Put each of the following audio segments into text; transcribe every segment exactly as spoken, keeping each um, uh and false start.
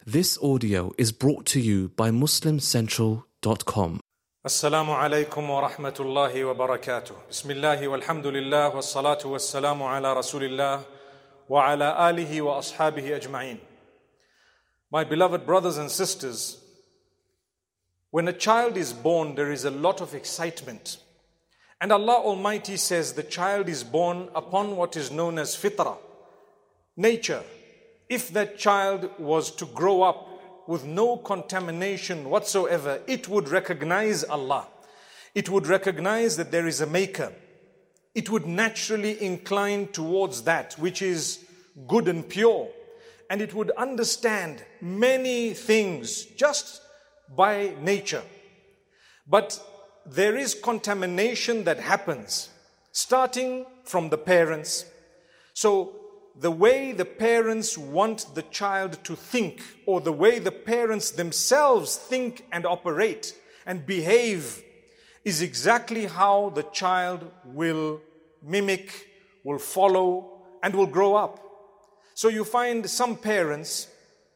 This audio is brought to you by muslim central dot com. Assalamu alaikum wa rahmatullahi wa barakatuh. Bismillahi walhamdulillah wa salatu wa salamu ala rasulillah wa ala alihi wa ashabihi ajma'in. My beloved brothers and sisters, when a child is born, there is a lot of excitement. And Allah Almighty says the child is born upon what is known as fitrah, nature. If that child was to grow up with no contamination whatsoever, it would recognize Allah. It would recognize that there is a maker. It would naturally incline towards that which is good and pure. And it would understand many things just by nature. But there is contamination that happens, starting from the parents. So the way the parents want the child to think, or the way the parents themselves think and operate and behave, is exactly how the child will mimic, will follow, and will grow up. So you find some parents,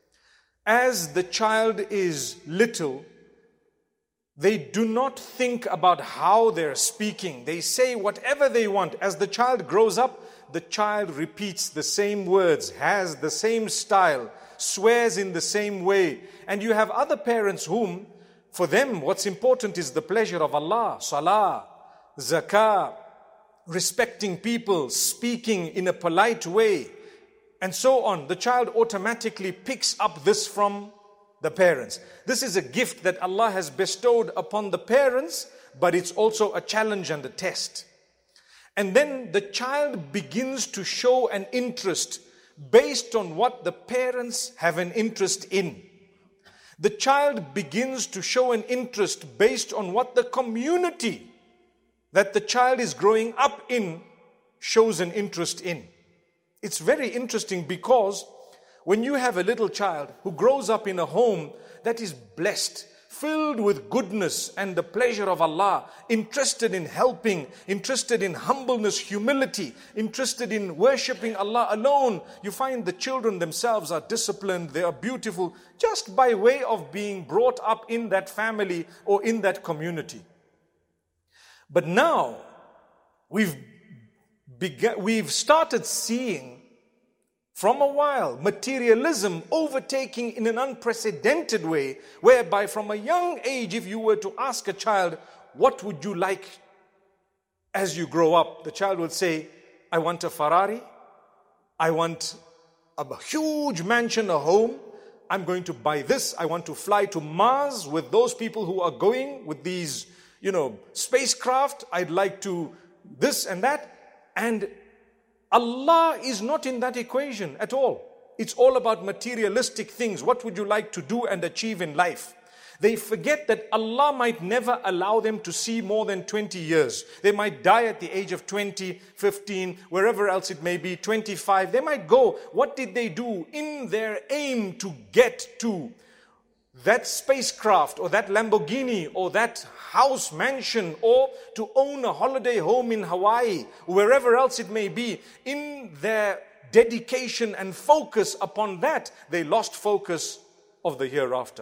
as the child is little, they do not think about how they're speaking. They say whatever they want. As the child grows up, the child repeats the same words, has the same style, swears in the same way. And you have other parents whom, for them, what's important is the pleasure of Allah, salah, zakah, respecting people, speaking in a polite way, and so on. The child automatically picks up this from the parents. This is a gift that Allah has bestowed upon the parents, but it's also a challenge and a test. And then the child begins to show an interest based on what the parents have an interest in. The child begins to show an interest based on what the community that the child is growing up in shows an interest in. It's very interesting because when you have a little child who grows up in a home that is blessed, filled with goodness and the pleasure of Allah, interested in helping, interested in humbleness, humility, interested in worshipping Allah alone, you find the children themselves are disciplined, they are beautiful, just by way of being brought up in that family or in that community. But now, we've begun, we've started seeing from a while, materialism overtaking in an unprecedented way, whereby from a young age, if you were to ask a child, what would you like as you grow up? The child would say, I want a Ferrari, I want a huge mansion, a home, I'm going to buy this, I want to fly to Mars with those people who are going with these, you know, spacecraft, I'd like to this and that. And Allah is not in that equation at all. It's all about materialistic things. What would you like to do and achieve in life? They forget that Allah might never allow them to see more than twenty years. They might die at the age of twenty, fifteen, wherever else it may be, twenty-five. They might go. What did they do in their aim to get to that spacecraft or that Lamborghini or that house mansion or to own a holiday home in Hawaii, wherever else it may be? In their dedication and focus upon that, they lost focus of the hereafter.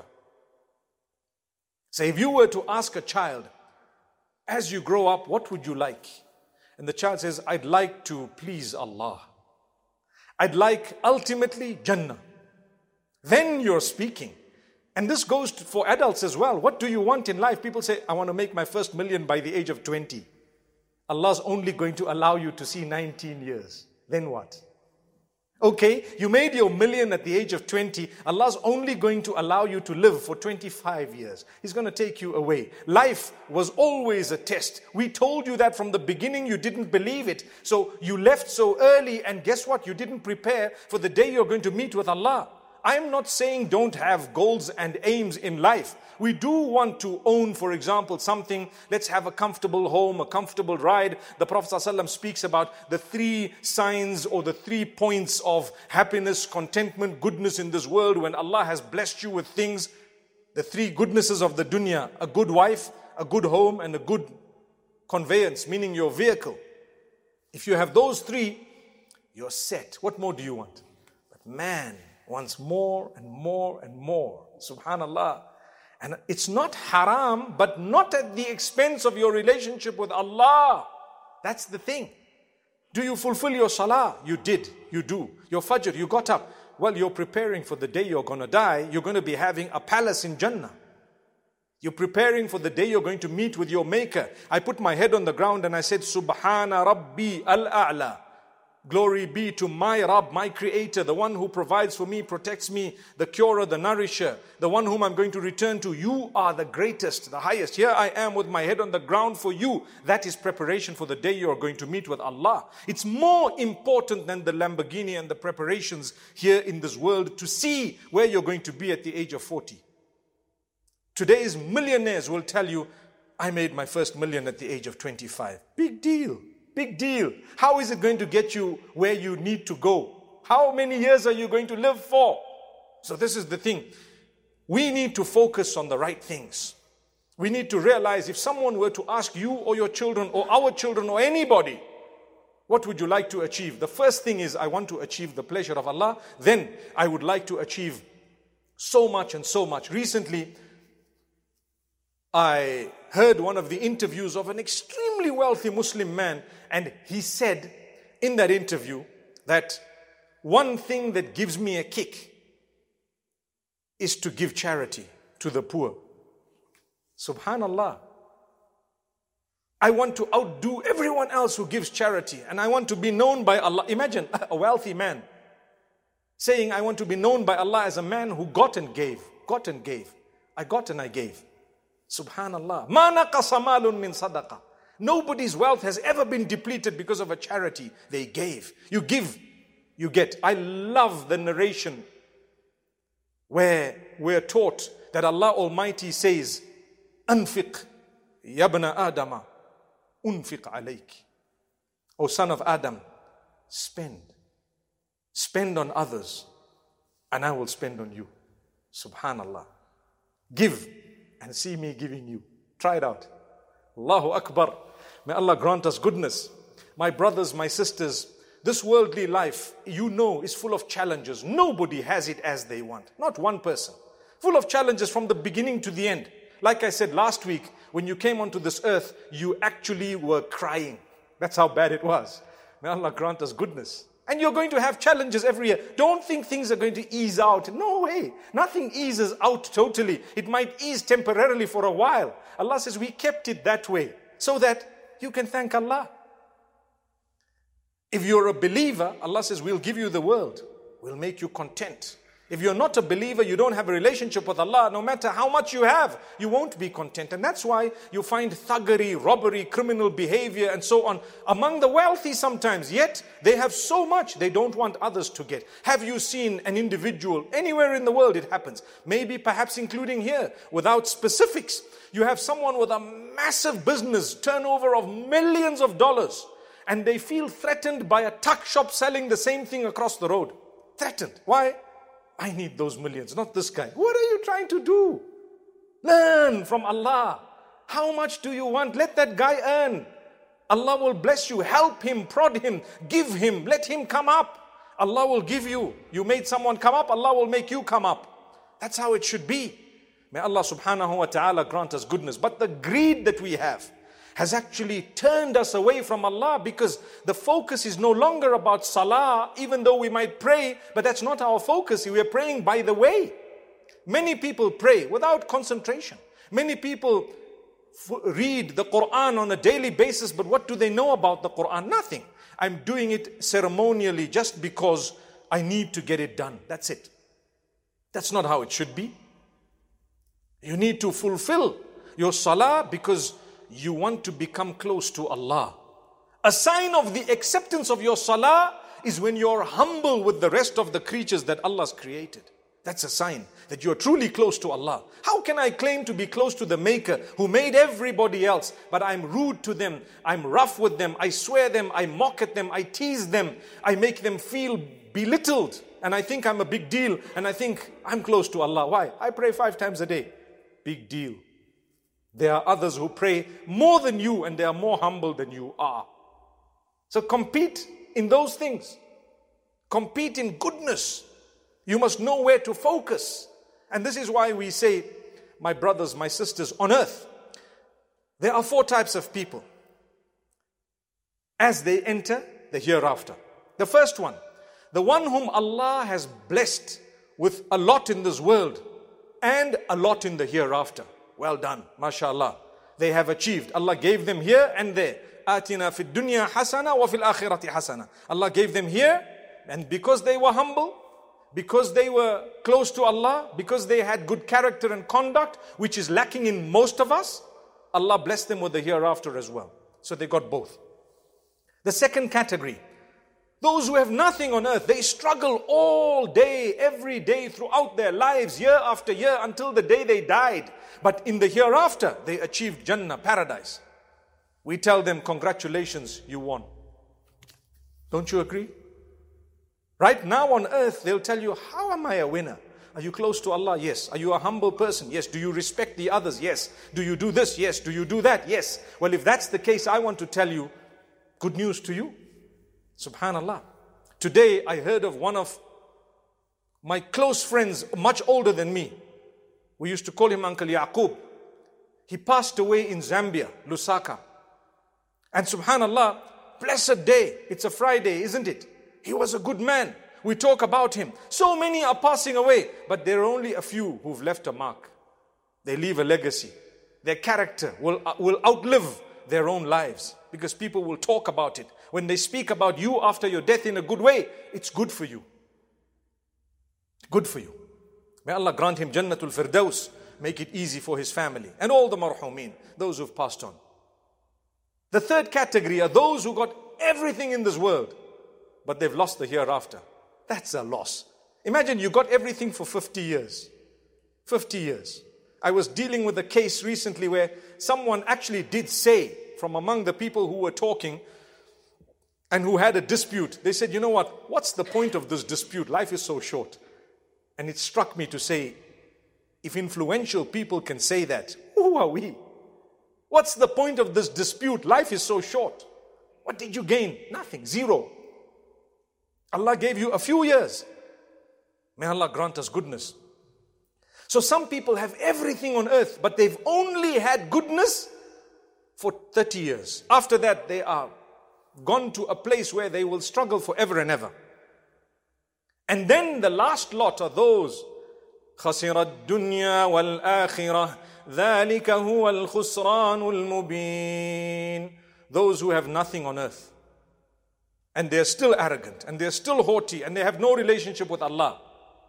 So if you were to ask a child, as you grow up, what would you like? And the child says, I'd like to please Allah. I'd like ultimately Jannah. Then you're speaking. And this goes to, for adults as well. What do you want in life? People say, I want to make my first million by the age of twenty. Allah's only going to allow you to see nineteen years. Then what? Okay, you made your million at the age of twenty. Allah's only going to allow you to live for twenty-five years. He's going to take you away. Life was always a test. We told you that from the beginning. You didn't believe it. So you left so early, and guess what? You didn't prepare for the day you're going to meet with Allah. I'm not saying don't have goals and aims in life. We do want to own, for example, something. Let's have a comfortable home, a comfortable ride. The Prophet ﷺ speaks about the three signs or the three points of happiness, contentment, goodness in this world. When Allah has blessed you with things, the three goodnesses of the dunya, a good wife, a good home, and a good conveyance, meaning your vehicle. If you have those three, you're set. What more do you want? But man, wants more and more and more. Subhanallah. And it's not haram, but not at the expense of your relationship with Allah. That's the thing. Do you fulfill your salah? You did. You do. Your fajr, you got up. Well, you're preparing for the day you're going to die. You're going to be having a palace in Jannah. You're preparing for the day you're going to meet with your Maker. I put my head on the ground and I said, Subhana Rabbi al-A'la. Glory be to my Rabb, my Creator, the one who provides for me, protects me, the curer, the nourisher, the one whom I'm going to return to. You are the greatest, the highest. Here I am with my head on the ground for you. That is preparation for the day you are going to meet with Allah. It's more important than the Lamborghini and the preparations here in this world to see where you're going to be at the age of forty. Today's millionaires will tell you, I made my first million at the age of twenty-five. Big deal. Big deal. How is it going to get you where you need to go? How many years are you going to live for? So this is the thing. We need to focus on the right things. We need to realize if someone were to ask you or your children or our children or anybody, what would you like to achieve? The first thing is, I want to achieve the pleasure of Allah. Then I would like to achieve so much and so much. Recently, I heard one of the interviews of an extremely wealthy Muslim man, and he said in that interview that one thing that gives me a kick is to give charity to the poor. Subhanallah. I want to outdo everyone else who gives charity, and I want to be known by Allah. Imagine a wealthy man saying, I want to be known by Allah as a man who got and gave, got and gave. I got and I gave. Subhanallah. Ma naqasa malun min sadaqa. Nobody's wealth has ever been depleted because of a charity they gave. You give, you get. I love the narration where we're taught that Allah Almighty says, Anfiq, yabna Adama, unfiq alayk. O son of Adam, spend. Spend on others, and I will spend on you. Subhanallah. Give, and see me giving you. Try it out. Allahu Akbar. May Allah grant us goodness. My brothers, my sisters, this worldly life, you know, is full of challenges. Nobody has it as they want. Not one person. Full of challenges from the beginning to the end. Like I said last week, when you came onto this earth, you actually were crying. That's how bad it was. May Allah grant us goodness. And you're going to have challenges every year. Don't think things are going to ease out. No way. Nothing eases out totally. It might ease temporarily for a while. Allah says we kept it that way so that you can thank Allah. If you're a believer, Allah says we'll give you the world. We'll make you content. If you're not a believer, you don't have a relationship with Allah, no matter how much you have, you won't be content. And that's why you find thuggery, robbery, criminal behavior, and so on among the wealthy sometimes. Yet, they have so much, they don't want others to get. Have you seen an individual, anywhere in the world it happens, maybe perhaps including here, without specifics, you have someone with a massive business, turnover of millions of dollars, and they feel threatened by a tuck shop selling the same thing across the road. Threatened. Why? I need those millions, not this guy. What are you trying to do? Learn from Allah. How much do you want? Let that guy earn. Allah will bless you. Help him, prod him, give him, let him come up. Allah will give you. You made someone come up, Allah will make you come up. That's how it should be. May Allah subhanahu wa ta'ala grant us goodness. But the greed that we have has actually turned us away from Allah, because the focus is no longer about salah, even though we might pray, but that's not our focus. We are praying by the way. Many people pray without concentration. Many people f- read the Quran on a daily basis, but what do they know about the Quran? Nothing. I'm doing it ceremonially just because I need to get it done. That's it. That's not how it should be. You need to fulfill your salah because you want to become close to Allah. A sign of the acceptance of your salah is when you're humble with the rest of the creatures that Allah's created. That's a sign that you're truly close to Allah. How can I claim to be close to the Maker who made everybody else, but I'm rude to them, I'm rough with them, I swear them, I mock at them, I tease them, I make them feel belittled, and I think I'm a big deal, and I think I'm close to Allah. Why? I pray five times a day. Big deal. There are others who pray more than you and they are more humble than you are. So compete in those things. Compete in goodness. You must know where to focus. And this is why we say, my brothers, my sisters, on earth, there are four types of people as they enter the hereafter. The first one, the one whom Allah has blessed with a lot in this world and a lot in the hereafter. Well done, mashallah. They have achieved. Allah gave them here and there. Atina fid dunya hasana wa fil akhirati hasana. Allah gave them here, and because they were humble, because they were close to Allah, because they had good character and conduct, which is lacking in most of us, Allah blessed them with the hereafter as well. So they got both. The second category, those who have nothing on earth, they struggle all day, every day, throughout their lives, year after year, until the day they died. But in the hereafter, they achieved Jannah, paradise. We tell them, congratulations, you won. Don't you agree? Right now on earth, they'll tell you, how am I a winner? Are you close to Allah? Yes. Are you a humble person? Yes. Do you respect the others? Yes. Do you do this? Yes. Do you do that? Yes. Well, if that's the case, I want to tell you, good news to you. Subhanallah. Today, I heard of one of my close friends, much older than me. We used to call him Uncle Yaqub. He passed away in Zambia, Lusaka. And subhanallah, blessed day. It's a Friday, isn't it? He was a good man. We talk about him. So many are passing away, but there are only a few who've left a mark. They leave a legacy. Their character will, uh, will outlive their own lives, because people will talk about it. When they speak about you after your death in a good way, it's good for you. Good for you. May Allah grant him Jannatul Firdaus, make it easy for his family and all the marhumin, those who've passed on. The third category are those who got everything in this world, but they've lost the hereafter. That's a loss. Imagine you got everything for fifty years. fifty years. I was dealing with a case recently where someone actually did say, from among the people who were talking and who had a dispute, they said, you know what, what's the point of this dispute? Life is so short. And it struck me to say, if influential people can say that, who are we? What's the point of this dispute? Life is so short. What did you gain? Nothing, zero. Allah gave you a few years. May Allah grant us goodness. So some people have everything on earth, but they've only had goodness for thirty years. After that, they are gone to a place where they will struggle forever and ever. And then the last lot are those خسر الدنيا والآخرة ذلك هو الخسران المبين. Those who have nothing on earth, and they're still arrogant, and they're still haughty, and they have no relationship with Allah.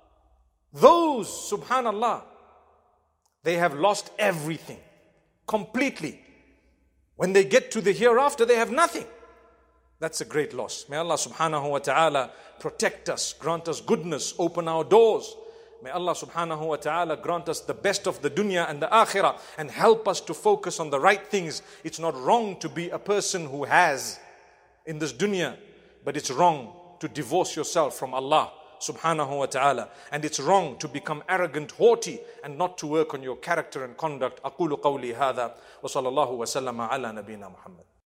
Those, subhanallah, they have lost everything completely. When they get to the hereafter, they have nothing. That's a great loss. May Allah subhanahu wa ta'ala protect us, grant us goodness, open our doors. May Allah subhanahu wa ta'ala grant us the best of the dunya and the akhirah, and help us to focus on the right things. It's not wrong to be a person who has in this dunya, but it's wrong to divorce yourself from Allah subhanahu wa ta'ala. And it's wrong to become arrogant, haughty, and not to work on your character and conduct. أقول قولي هذا وصلى الله وسلم على نبينا محمد.